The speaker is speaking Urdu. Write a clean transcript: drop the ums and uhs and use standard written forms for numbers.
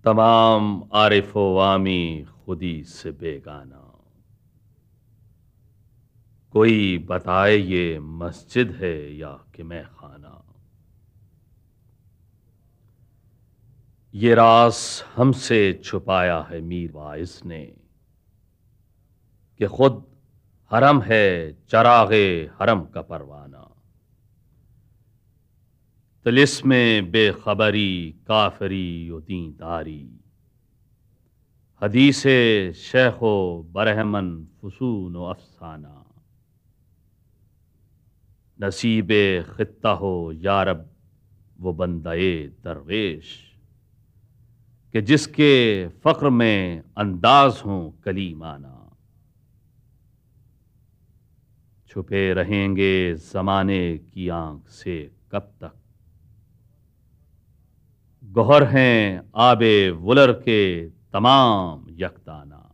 تمام عارف و عامی خودی سے بیگانہ، کوئی بتائے یہ مسجد ہے یا کہ میں خانہ۔ یہ راز ہم سے چھپایا ہے میر واعظ نے کہ خود حرم ہے چراغ حرم کا پروانہ۔ طلسم بے خبری کافری و دینداری، حدیث شیخ و برہمن فسون و افسانہ۔ نصیب خطہ ہو یارب وہ بندہ درویش کہ جس کے فقر میں انداز ہوں کلیمانہ۔ چھپے رہیں گے زمانے کی آنکھ سے کب تک، گوہر ہیں آب ولر کے تمام یکدانہ۔